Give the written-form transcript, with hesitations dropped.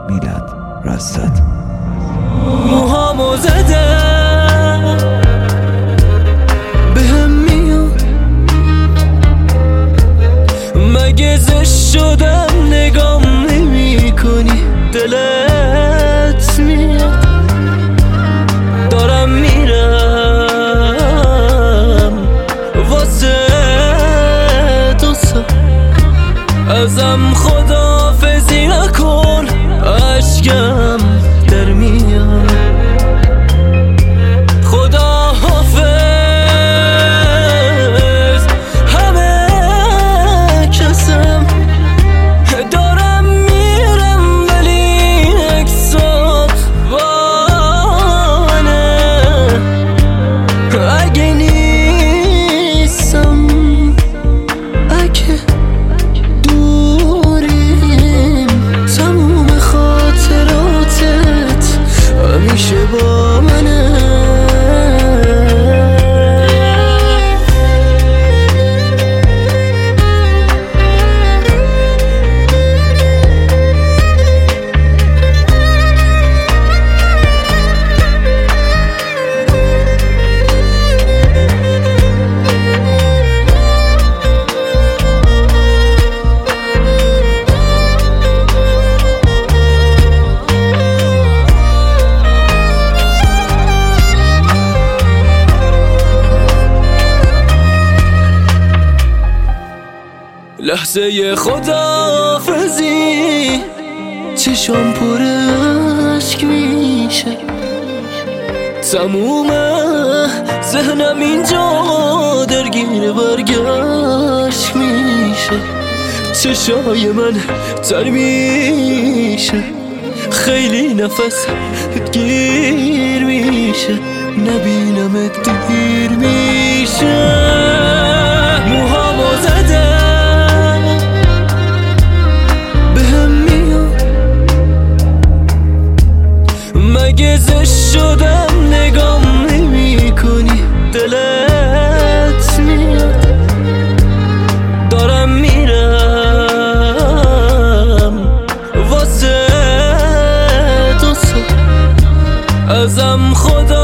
میلاد راستاد. موهامو زدم بهم میاد، مگه زشت شدم نگام نمی کنی؟ دلت میاد دارم میرم واسه دوستا، ازم خداحافظی نکن، اشکم در میاد. خداحافظ همه کسم، دارم میرم ولی اکسات بانه، اگه نیستم اگه همیشه با منه. لحظه خداحافظی چشم پر اشک میشه، تموم ذهنم اینجا درگیر برگشت میشه، چشای من تر میشه، خیلی نفس گیر میشه، نبینمت دیر میشه. موهامو زدم مگه زشت شدم نگام نمی کنی؟ دلت میاد دارم میرم واسه دوستا، ازم خدا